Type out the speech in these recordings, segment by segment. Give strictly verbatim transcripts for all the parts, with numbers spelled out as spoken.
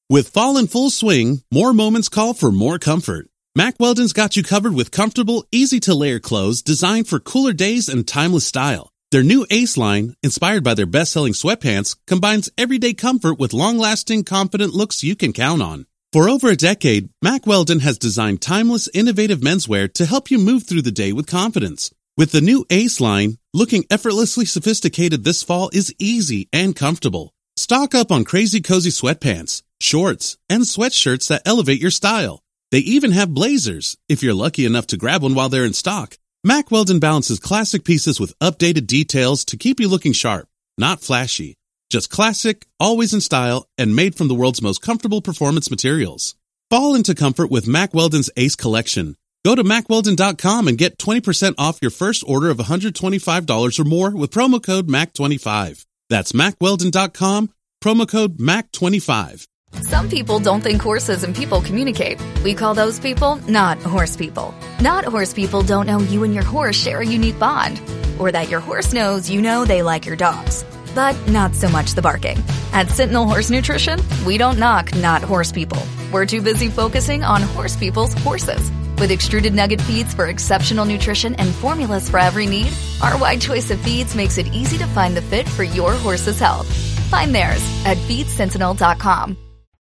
With fall in full swing, more moments call for more comfort. Mack Weldon's got you covered with comfortable, easy-to-layer clothes designed for cooler days and timeless style. Their new Ace line, inspired by their best-selling sweatpants, combines everyday comfort with long-lasting, confident looks you can count on. For over a decade, Mack Weldon has designed timeless, innovative menswear to help you move through the day with confidence. With the new Ace line, looking effortlessly sophisticated this fall is easy and comfortable. Stock up on crazy cozy sweatpants, shorts, and sweatshirts that elevate your style. They even have blazers, if you're lucky enough to grab one while they're in stock. Mack Weldon balances classic pieces with updated details to keep you looking sharp, not flashy. Just classic, always in style, and made from the world's most comfortable performance materials. Fall into comfort with Mack Weldon's Ace collection. Go to mack weldon dot com and get twenty percent off your first order of one hundred twenty-five dollars or more with promo code M A C twenty-five. That's mack weldon dot com, promo code M A C twenty-five. Some people don't think horses and people communicate. We call those people not horse people. Not horse people don't know you and your horse share a unique bond, or that your horse knows you know they like your dogs. But not so much the barking. At Sentinel Horse Nutrition, we don't knock not horse people. We're too busy focusing on horse people's horses. With extruded nugget feeds for exceptional nutrition and formulas for every need, our wide choice of feeds makes it easy to find the fit for your horse's health. Find theirs at feed sentinel dot com.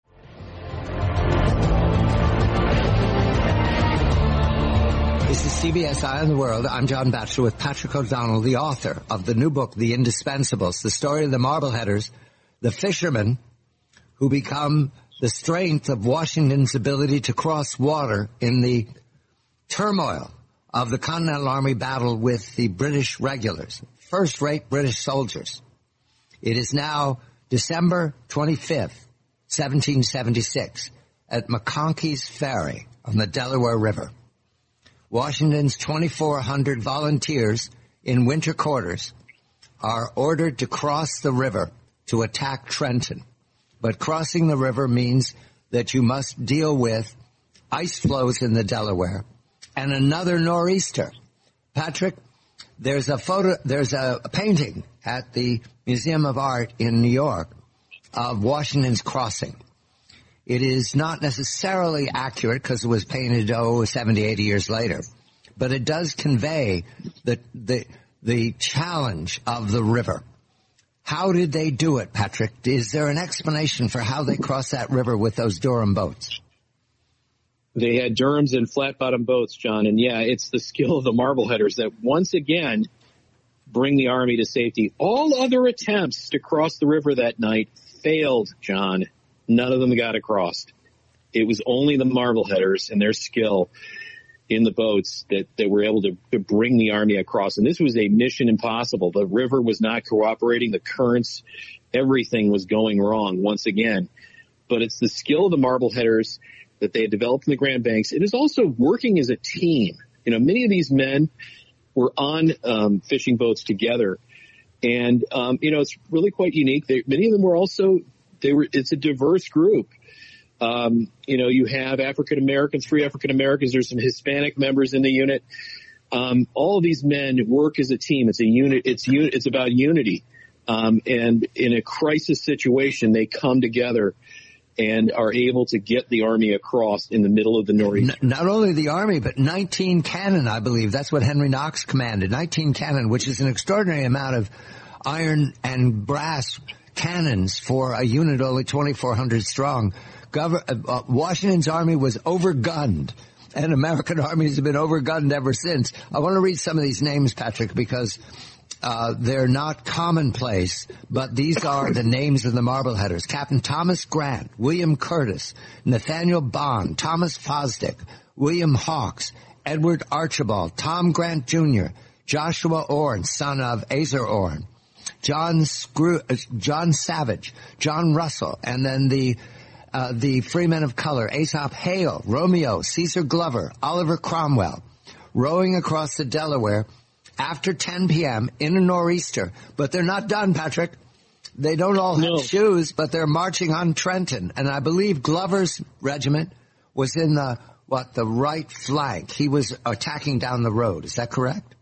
This is C B S Eye on the World. I'm John Batchelor with Patrick O'Donnell, the author of the new book, The Indispensables, the story of the Marbleheaders, the fishermen who become the strength of Washington's ability to cross water in the turmoil of the Continental Army battle with the British regulars, first-rate British soldiers. It is now December twenty-fifth, seventeen seventy-six, at McConkey's Ferry on the Delaware River. Washington's twenty-four hundred volunteers in winter quarters are ordered to cross the river to attack Trenton. But crossing the river means that you must deal with ice flows in the Delaware and another nor'easter. Patrick, there's a photo, there's a painting at the Museum of Art in New York of Washington's crossing. It is not necessarily accurate because it was painted, oh, seventy, eighty years later. But it does convey the, the, the challenge of the river. How did they do it, Patrick? Is there an explanation for how they crossed that river with those Durham boats? They had Durhams and flat-bottom boats, John. And, yeah, it's the skill of the Marbleheaders that once again bring the Army to safety. All other attempts to cross the river that night failed, John. None of them got across. It was only the Marbleheaders and their skill in the boats that, that were able to, to bring the Army across. And this was a mission impossible. The river was not cooperating. The currents, everything was going wrong once again. But it's the skill of the Marbleheaders that they had developed in the Grand Banks. It is also working as a team. You know, many of these men were on um, fishing boats together. And, um, you know, it's really quite unique. They, many of them were also They were, it's a diverse group. Um, you know, you have African Americans, free African Americans. There's some Hispanic members in the unit. Um, all of these men work as a team. It's a unit. It's unit. It's about unity. Um, and in a crisis situation, they come together and are able to get the Army across in the middle of the nor'easter. Not only the Army, but nineteen cannon, I believe. That's what Henry Knox commanded. nineteen cannon, which is an extraordinary amount of iron and brass cannons for a unit only twenty-four hundred strong. Gover- uh, Washington's army was overgunned, and American armies have been overgunned ever since. I want to read some of these names, Patrick, because uh, they're not commonplace, but these are the names of the Marbleheaders. Captain Thomas Grant, William Curtis, Nathaniel Bond, Thomas Fosdick, William Hawks, Edward Archibald, Tom Grant Junior, Joshua Orne, son of Asa Orne, John Screw, uh, John Savage, John Russell, and then the uh, the Freemen of Color, Aesop Hale, Romeo, Caesar Glover, Oliver Cromwell, rowing across the Delaware after ten p.m. in a nor'easter. But they're not done, Patrick. They don't all have no. shoes, but they're marching on Trenton. And I believe Glover's regiment was in the, what, the right flank. He was attacking down the road. Is that correct?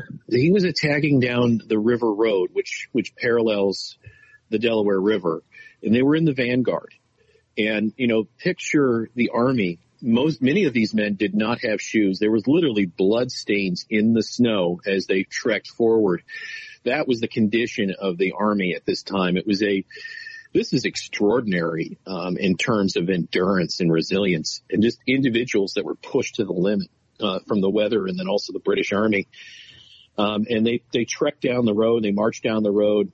He was attacking down the river road, which which parallels the Delaware River, and they were in the vanguard. And, you know, picture the Army. Most, many of these men did not have shoes. There was literally blood stains in the snow as they trekked forward. That was the condition of the Army at this time. It was a, this is extraordinary, um, in terms of endurance and resilience, and just individuals that were pushed to the limit, uh, from the weather, and then also the British Army. Um, and they, they trekked down the road, they marched down the road.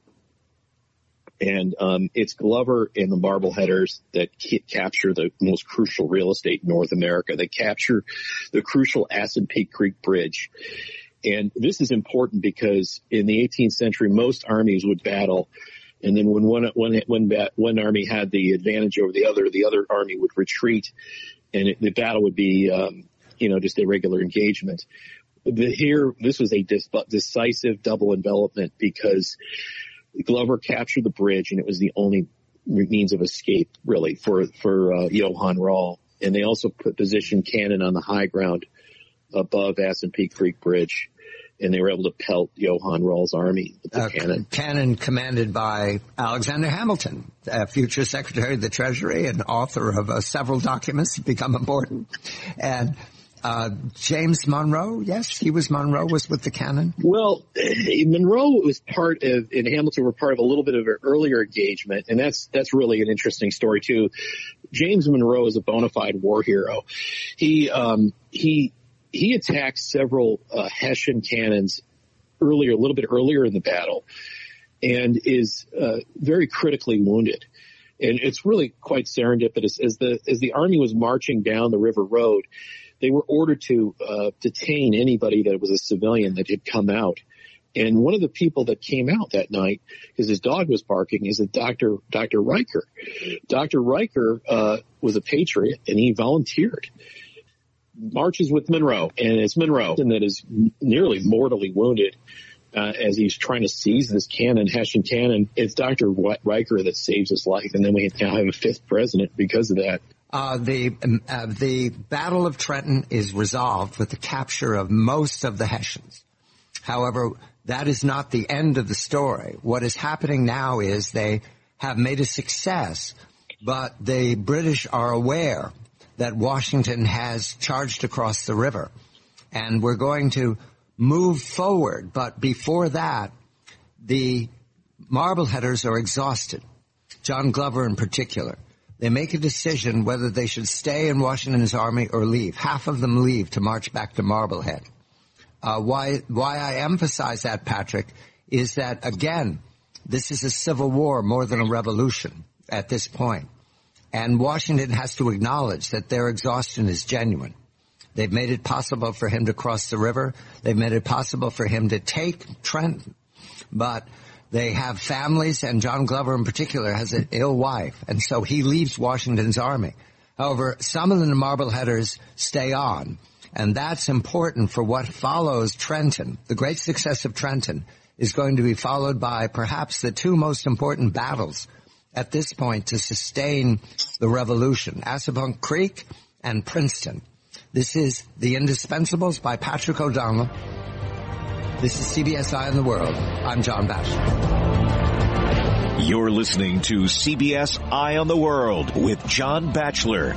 And um, it's Glover and the Marbleheaders that ca- capture the most crucial real estate in North America. They capture the crucial Assunpink Creek Bridge. And this is important because in the eighteenth century, most armies would battle. And then when one, one, one, one army had the advantage over the other, the other army would retreat. And it, the battle would be, um, you know, just a regular engagement. The, here, this was a dis- decisive double envelopment because Glover captured the bridge, and it was the only means of escape, really, for for uh, Johann Rall. And they also put positioned cannon on the high ground above Assunpink Creek Bridge, and they were able to pelt Johann Rall's army with the uh, cannon. Cannon commanded by Alexander Hamilton, uh, future Secretary of the Treasury and author of uh, several documents that become important. And Uh, James Monroe, yes, he was Monroe, was with the cannon. Well, Monroe was part of, and Hamilton were part of a little bit of an earlier engagement, and that's that's really an interesting story too. James Monroe is a bona fide war hero. He um, he he attacked several uh, Hessian cannons earlier, a little bit earlier in the battle, and is uh, very critically wounded. And it's really quite serendipitous as the as the army was marching down the river road. They were ordered to uh, detain anybody that was a civilian that had come out. And one of the people that came out that night, because his dog was barking, is a Doctor Doctor Riker. Doctor Riker uh, was a patriot, and he volunteered. Marches with Monroe, and it's Monroe that is nearly mortally wounded uh, as he's trying to seize this cannon, Hessian cannon. It's Doctor Riker that saves his life, and then we now have a fifth president because of that. Uh, the uh, the Battle of Trenton is resolved with the capture of most of the Hessians. However, that is not the end of the story. What is happening now is they have made a success, but the British are aware that Washington has charged across the river, and we're going to move forward. But before that, the Marbleheaders are exhausted, John Glover in particular. They make a decision whether they should stay in Washington's army or leave. Half of them leave to march back to Marblehead. Uh, why, why I emphasize that, Patrick, is that, again, this is a civil war more than a revolution at this point. And Washington has to acknowledge that their exhaustion is genuine. They've made it possible for him to cross the river. They've made it possible for him to take Trenton. But they have families, and John Glover in particular has an ill wife, and so he leaves Washington's army. However, some of the Marbleheaders stay on, and that's important for what follows Trenton. The great success of Trenton is going to be followed by perhaps the two most important battles at this point to sustain the revolution, Assunpink Creek and Princeton. This is The Indispensables by Patrick O'Donnell. This is C B S Eye on the World. I'm John Batchelor. You're listening to C B S Eye on the World with John Batchelor.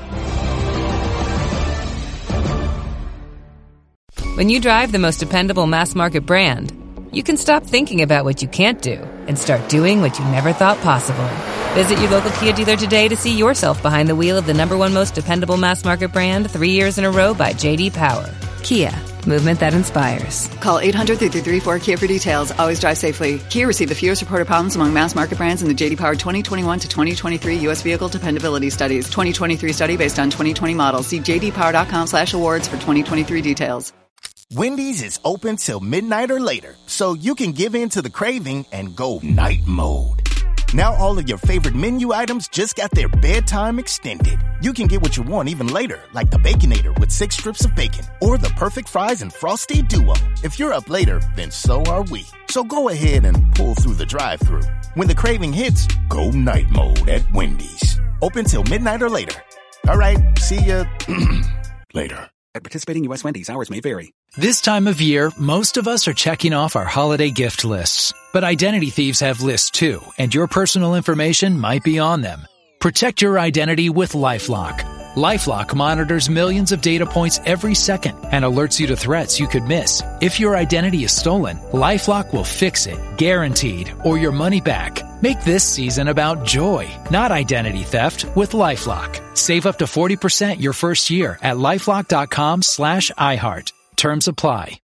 When you drive the most dependable mass market brand, you can stop thinking about what you can't do and start doing what you never thought possible. Visit your local Kia dealer today to see yourself behind the wheel of the number one most dependable mass market brand three years in a row by J D Power. Kia, movement that inspires. Call eight hundred, three three four, K I A for details. Always drive safely. Kia received the fewest reported problems among mass market brands in the J D Power twenty twenty-one to twenty twenty-three U S Vehicle Dependability Studies. twenty twenty-three study based on twenty twenty models. See j d power dot com slash awards for twenty twenty-three details. Wendy's is open till midnight or later, so you can give in to the craving and go night mode. Now all of your favorite menu items just got their bedtime extended. You can get what you want even later, like the Baconator with six strips of bacon, or the perfect fries and Frosty Duo. If you're up later, then so are we. So go ahead and pull through the drive-thru. When the craving hits, go night mode at Wendy's. Open till midnight or later. All right, see ya later. At participating U S Wendy's, hours may vary. This time of year, most of us are checking off our holiday gift lists. But identity thieves have lists too, and your personal information might be on them. Protect your identity with LifeLock. LifeLock monitors millions of data points every second and alerts you to threats you could miss. If your identity is stolen, LifeLock will fix it, guaranteed, or your money back. Make this season about joy, not identity theft, with LifeLock. Save up to forty percent your first year at LifeLock.com slash iHeart. Terms apply.